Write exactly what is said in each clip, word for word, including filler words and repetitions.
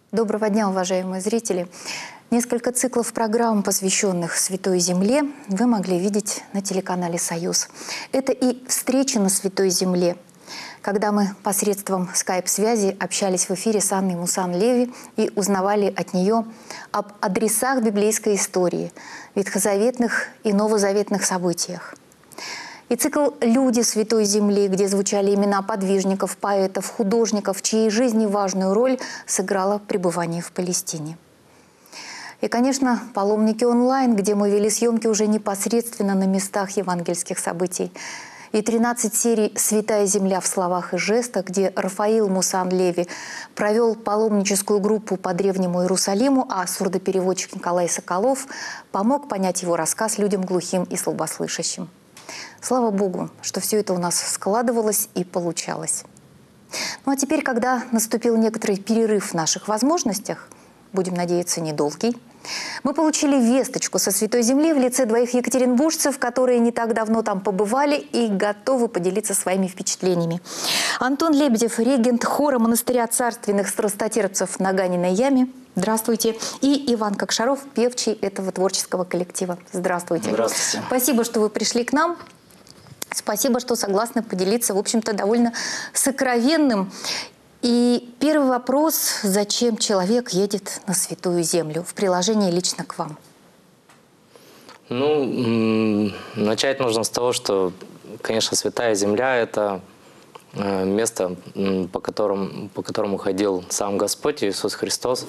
Доброго дня, уважаемые зрители! Несколько циклов программ, посвященных Святой Земле, вы могли видеть на телеканале «Союз». Это и встречи на Святой Земле, когда мы посредством скайп-связи общались в эфире с Анной Мусан-Леви и узнавали от нее об адресах библейской истории, ветхозаветных и новозаветных событиях. И цикл «Люди Святой Земли», где звучали имена подвижников, поэтов, художников, чьей жизни важную роль сыграло пребывание в Палестине. И, конечно, «Паломники онлайн», где мы вели съемки уже непосредственно на местах евангельских событий. И тринадцать серий «Святая Земля в словах и жестах», где Рафаил Мусан-Леви провел паломническую группу по Древнему Иерусалиму, а сурдопереводчик Николай Соколов помог понять его рассказ людям глухим и слабослышащим. Слава Богу, что все это у нас складывалось и получалось. Ну а теперь, когда наступил некоторый перерыв в наших возможностях, будем надеяться, недолгий, мы получили весточку со Святой Земли в лице двоих екатеринбуржцев, которые не так давно там побывали и готовы поделиться своими впечатлениями. Антон Лебедев, регент хора монастыря царственных страстотерпцев на Ганиной яме. Здравствуйте. И Иван Кокшаров, певчий этого творческого коллектива. Здравствуйте. Здравствуйте. Спасибо, что вы пришли к нам. Спасибо, что согласны поделиться, в общем-то, довольно сокровенным. И первый вопрос: зачем человек едет на Святую Землю? В приложении лично к вам. Ну, начать нужно с того, что, конечно, Святая Земля – это место, по которому, по которому ходил сам Господь Иисус Христос.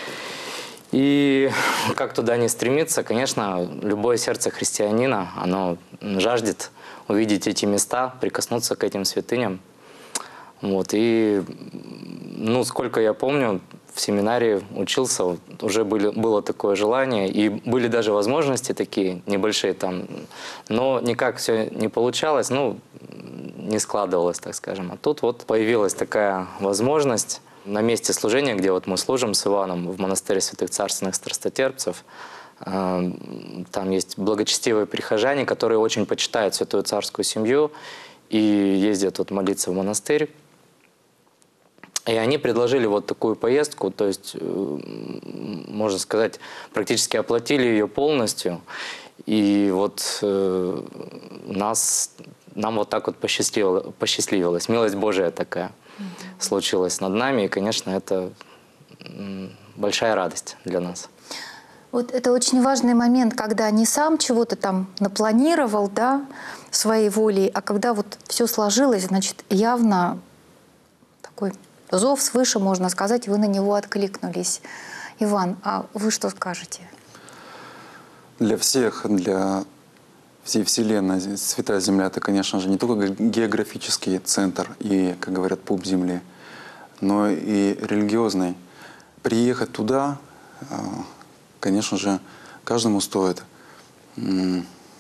И как туда не стремиться, конечно, любое сердце христианина, оно жаждет увидеть эти места, прикоснуться к этим святыням. Вот. И, ну, сколько я помню, в семинарии учился, вот, уже были, было такое желание, и были даже возможности такие небольшие там, но никак все не получалось, ну, не складывалось, так скажем. А тут вот появилась такая возможность на месте служения, где вот мы служим с Иваном в монастыре святых царственных страстотерпцев. Там есть благочестивые прихожане, которые очень почитают святую царскую семью и ездят вот молиться в монастырь. И они предложили вот такую поездку, то есть, можно сказать, практически оплатили ее полностью. И вот э, нас, нам вот так вот посчастливилось, посчастливилось. Милость Божия такая mm-hmm. случилась над нами. И, конечно, это большая радость для нас. Вот это очень важный момент, когда не сам чего-то там напланировал, да, своей волей, а когда вот все сложилось, значит, явно такой зов свыше, можно сказать, вы на него откликнулись. Иван, а вы что скажете? Для всех, для всей Вселенной Святая Земля – это, конечно же, не только географический центр и, как говорят, пуп Земли, но и религиозный. Приехать туда, конечно же, каждому стоит. У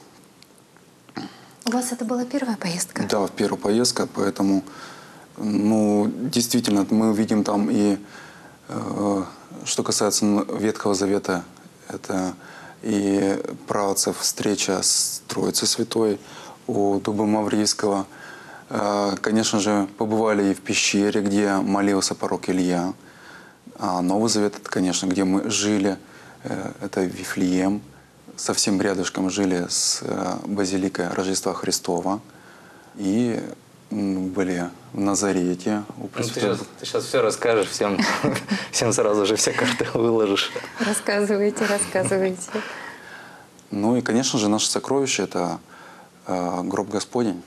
вас это была первая поездка? Да, первая поездка, поэтому, ну, действительно, мы видим там и, э, что касается Ветхого Завета, это и праотцев встреча с Троицей Святой у дуба Маврийского. Э, конечно же, побывали и в пещере, где молился пророк Илья. А Новый Завет, это, конечно, где мы жили, э, это Вифлеем. Совсем рядышком жили с базиликой Рождества Христова и были в Назарете. У ну, ты, сейчас, ты сейчас все расскажешь, всем, всем сразу же все карты выложишь. Рассказывайте, рассказывайте. Ну и, конечно же, наше сокровище – это э, гроб Господень.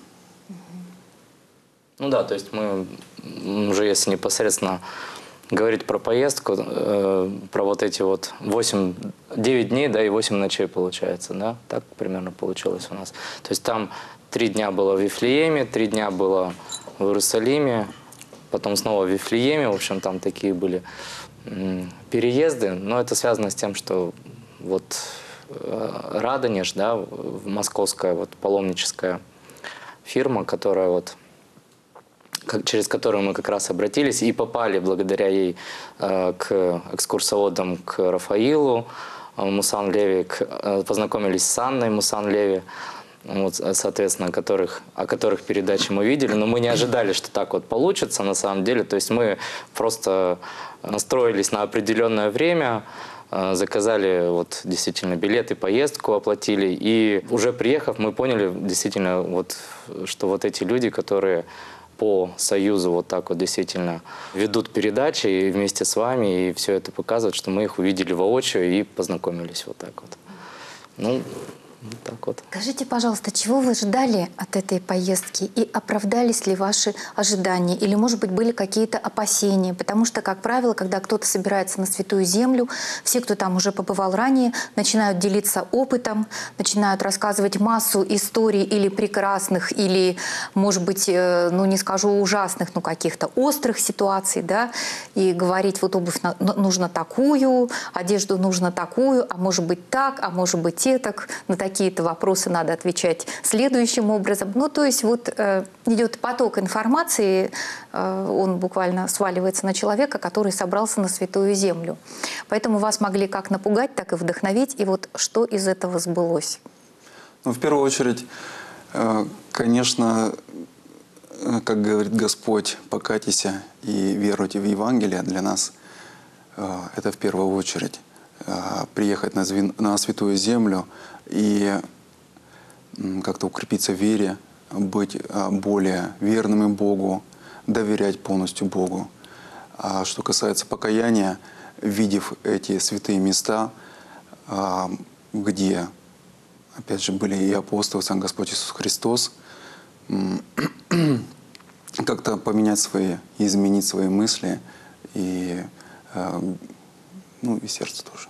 Ну да, то есть мы уже, если непосредственно говорить про поездку, э, про вот эти вот восемь, девять дней, да, и восемь ночей получается, да? Так примерно получилось у нас. То есть там три дня было в Вифлееме, три дня было в Иерусалиме, потом снова в Вифлееме, в общем, там такие были м, переезды, но это связано с тем, что вот э, Радонеж, да, московская вот паломническая фирма, которая вот через которую мы как раз обратились и попали благодаря ей э, к экскурсоводам, к Рафаилу э, Мусан-Леви, к, э, познакомились с Анной Мусан-Леви. вот, соответственно, о которых, о которых передачи мы видели, но мы не ожидали, что так вот получится на самом деле. То есть мы просто настроились на определенное время, заказали вот действительно билеты, поездку оплатили, и уже приехав, мы поняли действительно, вот, что вот эти люди, которые по Союзу вот так вот действительно ведут передачи и вместе с вами, и все это показывает, что мы их увидели воочию и познакомились вот так вот. Ну, вот так вот. Скажите, пожалуйста, чего вы ждали от этой поездки и оправдались ли ваши ожидания? Или, может быть, были какие-то опасения? Потому что, как правило, когда кто-то собирается на Святую Землю, все, кто там уже побывал ранее, начинают делиться опытом, начинают рассказывать массу историй или прекрасных, или, может быть, ну не скажу ужасных, но каких-то острых ситуаций, да, и говорить, вот обувь нужно такую, одежду нужно такую, а может быть так, а может быть и так, на какие-то вопросы надо отвечать следующим образом. Ну, то есть вот э, идет поток информации, э, он буквально сваливается на человека, который собрался на Святую Землю. Поэтому вас могли как напугать, так и вдохновить. И вот что из этого сбылось? Ну, в первую очередь, э, конечно, э, как говорит Господь, покайтесь и веруйте в Евангелие. Для нас э, это в первую очередь. Э, приехать на, на Святую Землю и как-то укрепиться в вере, быть более верными Богу, доверять полностью Богу. А что касается покаяния, видев эти святые места, где, опять же, были и апостолы, сам Господь Иисус Христос, как-то поменять свои, изменить свои мысли и, ну, и сердце тоже.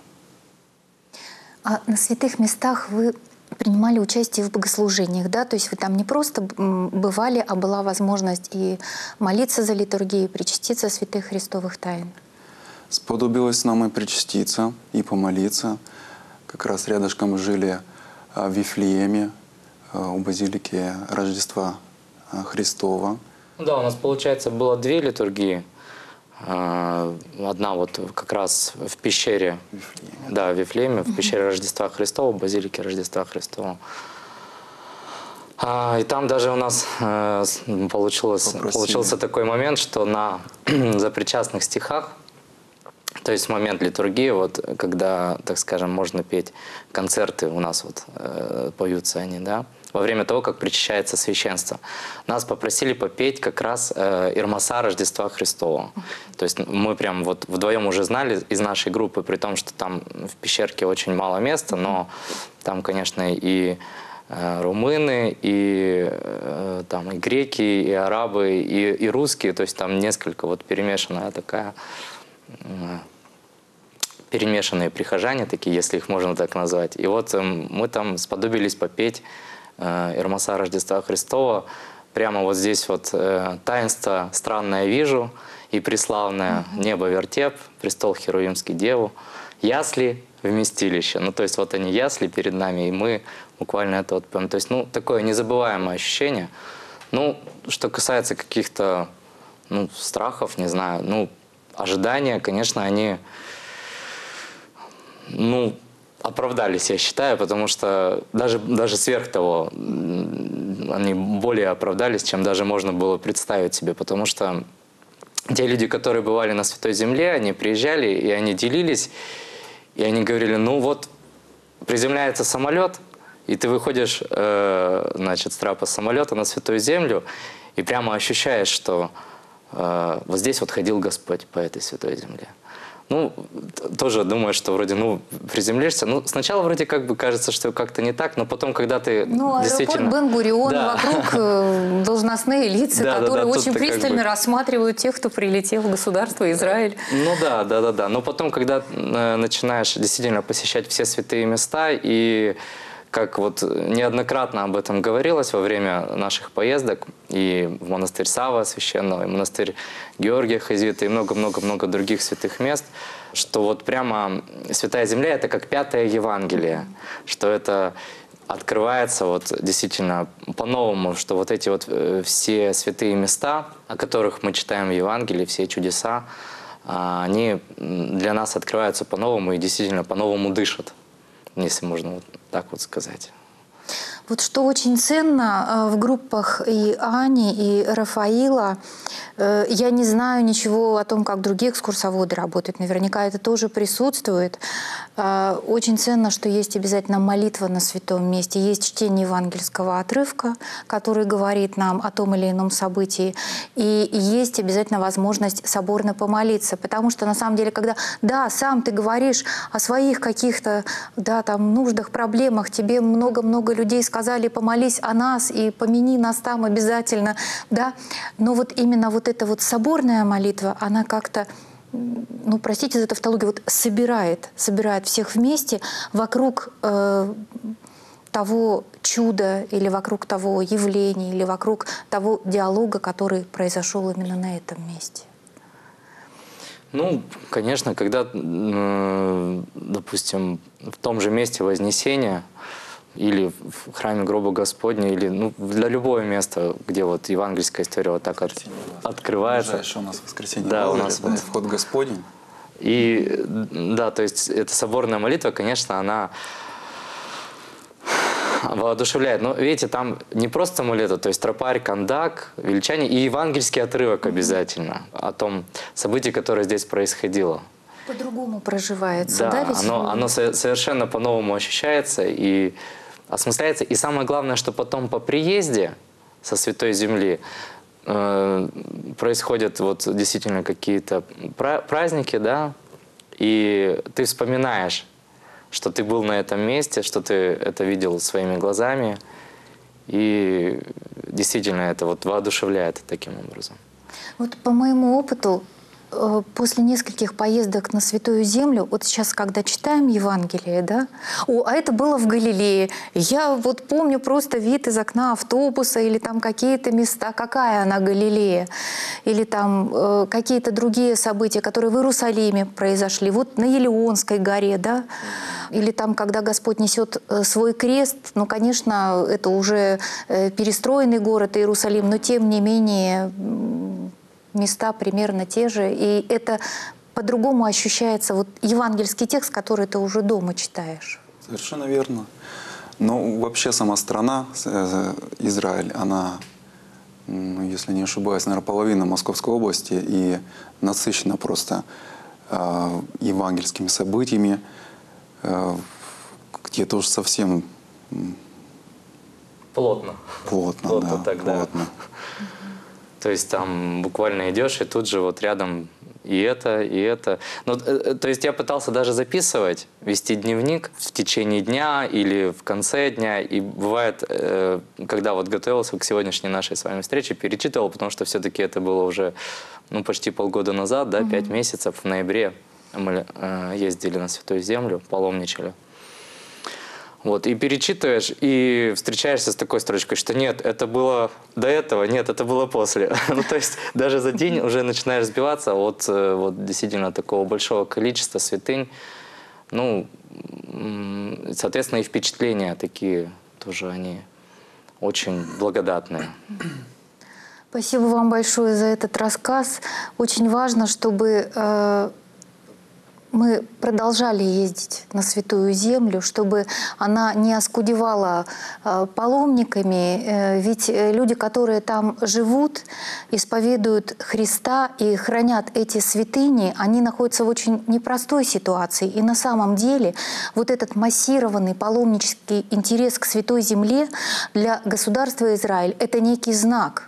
А на святых местах вы принимали участие в богослужениях, да? То есть вы там не просто бывали, а была возможность и молиться за литургию, причаститься святых христовых тайн? Сподобилось нам и причаститься, и помолиться. Как раз рядышком жили в Вифлееме, у базилики Рождества Христова. Да, у нас, получается, было две литургии. Одна вот как раз в пещере, Вифлееме. Да, в Вифлееме, в пещере Рождества Христова, базилике Рождества Христова. И там даже у нас получилось, получился такой момент, что на запричастных стихах, то есть в момент литургии, вот, когда, так скажем, можно петь концерты, у нас вот э, поются они, да, во время того, как причащается священство. Нас попросили попеть как раз э, Ирмаса Рождества Христова. То есть мы прям вот вдвоем уже знали из нашей группы, при том, что там в пещерке очень мало места, но там, конечно, и э, румыны, и, э, там, и греки, и арабы, и, и русские, то есть там несколько вот перемешанная такая... Э, перемешанные прихожане такие, если их можно так назвать. И вот э, мы там сподобились попеть Ирмаса Рождества Христова. Прямо вот здесь вот э, таинство странное вижу, и преславное uh-huh. небо вертеп, престол Херувимский Деву, ясли вместилище. Ну, то есть вот они ясли перед нами, и мы буквально это вот прям, то есть, ну, такое незабываемое ощущение. Ну, что касается каких-то, ну, страхов, не знаю, ну, ожидания, конечно, они, ну, оправдались, я считаю, потому что даже, даже сверх того, они более оправдались, чем даже можно было представить себе, потому что те люди, которые бывали на Святой Земле, они приезжали, и они делились, и они говорили, ну вот, приземляется самолет, и ты выходишь, э, значит, с трапа самолета на Святую Землю, и прямо ощущаешь, что э, вот здесь вот ходил Господь по этой Святой Земле. Ну, тоже думаю, что вроде, ну, приземлишься. Ну, сначала вроде как бы кажется, что как-то не так, но потом, когда ты ну, действительно... Ну, аэропорт Бен-Гурион, да. Вокруг должностные лица, да, которые да, да, очень пристально как бы... рассматривают тех, кто прилетел в государство Израиль. Ну да, да, да, да. Но потом, когда э, начинаешь действительно посещать все святые места, и как вот неоднократно об этом говорилось во время наших поездок, и в монастырь Савва священного, и монастырь Георгия Хазита, и много-много-много других святых мест, что вот прямо Святая Земля – это как пятое Евангелие, что это открывается вот действительно по-новому, что вот эти вот все святые места, о которых мы читаем в Евангелии, все чудеса, они для нас открываются по-новому и действительно по-новому дышат, если можно вот так вот сказать. Вот что очень ценно в группах и Ани, и Рафаила, я не знаю ничего о том, как другие экскурсоводы работают. Наверняка это тоже присутствует. Очень ценно, что есть обязательно молитва на святом месте, есть чтение евангельского отрывка, который говорит нам о том или ином событии, и есть обязательно возможность соборно помолиться, потому что на самом деле, когда, да, сам ты говоришь о своих каких-то, да, там, нуждах, проблемах, тебе много-много людей сказали, помолись о нас и помяни нас там обязательно, да, но вот именно вот эта вот соборная молитва, она как-то, ну, простите за тавтологию, вот собирает, собирает всех вместе вокруг э, того чуда или вокруг того явления, или вокруг того диалога, который произошел именно на этом месте. Ну, конечно, когда, э, допустим, в том же месте Вознесения, или в храме гроба Господня, или ну, для любого места, где вот евангельская история вот так от, открывается. Еще у нас воскресенье. Да, Лазаря, у нас да, вот. вход Господень. И да, то есть эта соборная молитва, конечно, она воодушевляет. Но видите, там не просто молитва, то есть тропарь, кандак, величание и евангельский отрывок обязательно о том событии, которое здесь происходило. По-другому проживается, да? Да, ведь? оно, оно совершенно по-новому ощущается и осмысляется. И самое главное, что потом по приезде со Святой Земли э, происходят вот действительно какие-то праздники, да, и ты вспоминаешь, что ты был на этом месте, что ты это видел своими глазами, и действительно это вот воодушевляет таким образом. Вот по моему опыту, после нескольких поездок на Святую Землю, вот сейчас, когда читаем Евангелие, да, о, а это было в Галилее, я вот помню просто вид из окна автобуса или там какие-то места, какая она Галилея, или там э, какие-то другие события, которые в Иерусалиме произошли, вот на Елеонской горе, да, или там, когда Господь несет свой крест, ну, конечно, это уже э, перестроенный город Иерусалим, но тем не менее места примерно те же, и это по-другому ощущается вот евангельский текст, который ты уже дома читаешь. Совершенно верно. Но вообще сама страна, Израиль, она, если не ошибаюсь, наверное, половина Московской области и насыщена просто э, евангельскими событиями, э, где тоже совсем Плотно. Плотно, Плотно да, тогда. плотно. То есть там буквально идешь, и тут же вот рядом и это, и это. Ну, то есть я пытался даже записывать, вести дневник в течение дня или в конце дня. И бывает, когда вот готовился к сегодняшней нашей с вами встрече, перечитывал, потому что все-таки это было уже ну, почти полгода назад, да, пять месяцев, в ноябре мы ездили на Святую Землю, паломничали. Вот, и перечитываешь, и встречаешься с такой строчкой, что нет, это было до этого, нет, это было после. Ну, то есть даже за день уже начинаешь сбиваться от вот, действительно такого большого количества святынь. Ну, соответственно, и впечатления такие тоже, они очень благодатные. Спасибо вам большое за этот рассказ. Очень важно, чтобы э, мы продолжали ездить на Святую Землю, чтобы она не оскудевала э, паломниками. Э, ведь люди, которые там живут, исповедуют Христа и хранят эти святыни, они находятся в очень непростой ситуации. И на самом деле вот этот массированный паломнический интерес к Святой Земле для государства Израиль – это некий знак.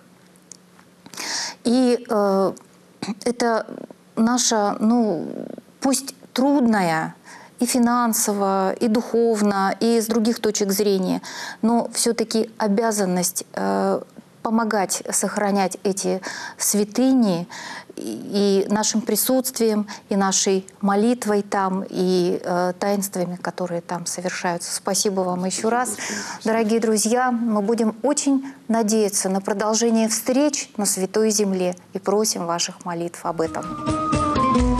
И э, это наша, ну, пусть трудная и финансово, и духовно, и с других точек зрения, но все-таки обязанность э, помогать сохранять эти святыни и, и нашим присутствием, и нашей молитвой там, и э, таинствами, которые там совершаются. Спасибо вам еще раз. Дорогие друзья, мы будем очень надеяться на продолжение встреч на Святой Земле и просим ваших молитв об этом.